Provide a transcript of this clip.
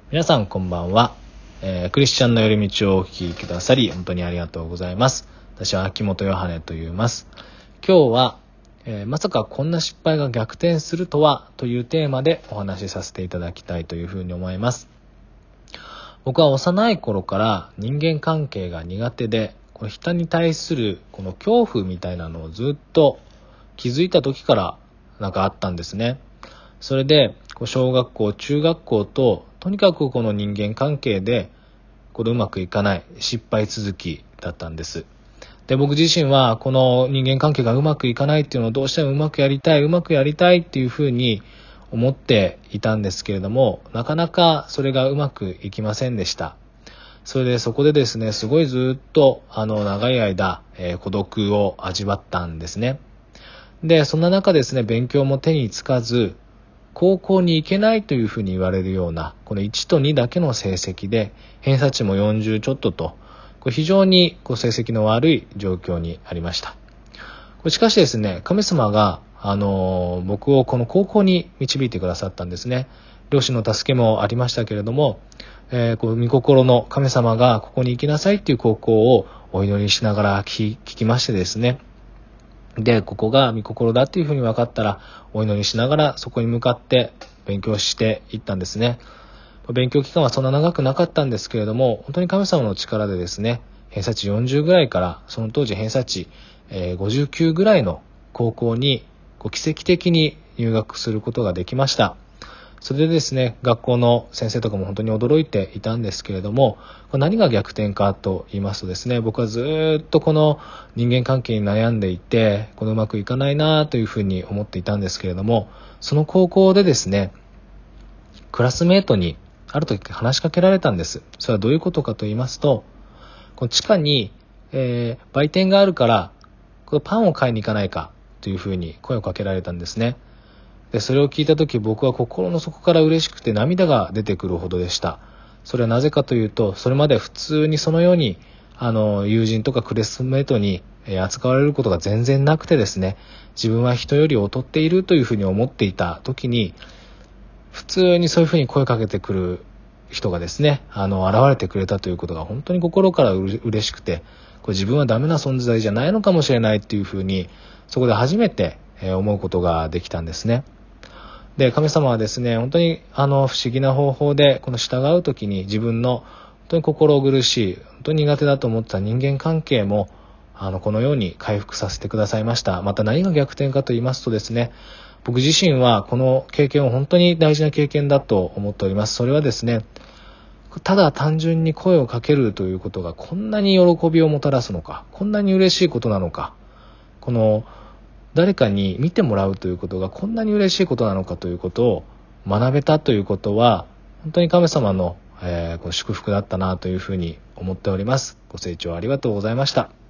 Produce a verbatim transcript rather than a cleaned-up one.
皆さんこんばんは、えー、クリスチャンの寄り道をお聞きくださり本当にありがとうございます。私は秋元ヨハネと言います。今日は、えー、まさかこんな失敗が逆転するとはというテーマでお話しさせていただきたいというふうに思います。僕は幼い頃から人間関係が苦手で、この人に対するこの恐怖みたいなのをずっと気づいた時からなんかあったんですね。それで小学校中学校ととにかくこの人間関係でこれうまくいかない失敗続きだったんです。で僕自身はこの人間関係がうまくいかないっていうのをどうしてもうまくやりたいうまくやりたいっていうふうに思っていたんですけれども、なかなかそれがうまくいきませんでした。それでそこでですね、すごいずっとあの長い間、えー、孤独を味わったんですね。でそんな中ですね、勉強も手につかず高校に行けないというふうに言われるようなこのいちとにだけの成績で偏差値もよんじゅうちょっとと、これ非常にこう成績の悪い状況にありました。これしかしですね、神様があの僕をこの高校に導いてくださったんですね。両親の助けもありましたけれども、えー、こう御心の神様がここに行きなさいっていう高校をお祈りしながら聞き、聞きましてですね、でここが御心だっていうふうに分かったらお祈りしながらそこに向かって勉強していったんですね。勉強期間はそんな長くなかったんですけれども、本当に神様の力でですね、偏差値よんじゅうぐらいからその当時偏差値ごじゅうきゅうぐらいの高校に奇跡的に入学することができました。それでですね、学校の先生とかも本当に驚いていたんですけれども、何が逆転かと言いますとですね、僕はずっとこの人間関係に悩んでいて、このうまくいかないなというふうに思っていたんですけれども、その高校でですね、クラスメートにある時話しかけられたんです。それはどういうことかと言いますと、この地下に、えー、売店があるからこのパンを買いに行かないかというふうに声をかけられたんですね。でそれを聞いた時、僕は心の底から嬉しくて涙が出てくるほどでした。それはなぜかというと、それまで普通にそのようにあの友人とかクラスメートに扱われることが全然なくてですね、自分は人より劣っているというふうに思っていた時に、普通にそういうふうに声かけてくる人がですね、あの現れてくれたということが本当に心からうれ嬉しくて、これ自分はダメな存在じゃないのかもしれないっていうふうに、そこで初めて思うことができたんですね。で神様はですね、本当にあの不思議な方法でこの従うときに自分の本当に心苦しい、本当に苦手だと思った人間関係もあのこのように回復させてくださいました。また何が逆転かと言いますとですね、僕自身はこの経験を本当に大事な経験だと思っております。それはですね、ただ単純に声をかけるということがこんなに喜びをもたらすのか、こんなに嬉しいことなのか、この誰かに見てもらうということがこんなに嬉しいことなのかということを学べたということは、本当に神様の、えー、祝福だったなというふうに思っております。ご清聴ありがとうございました。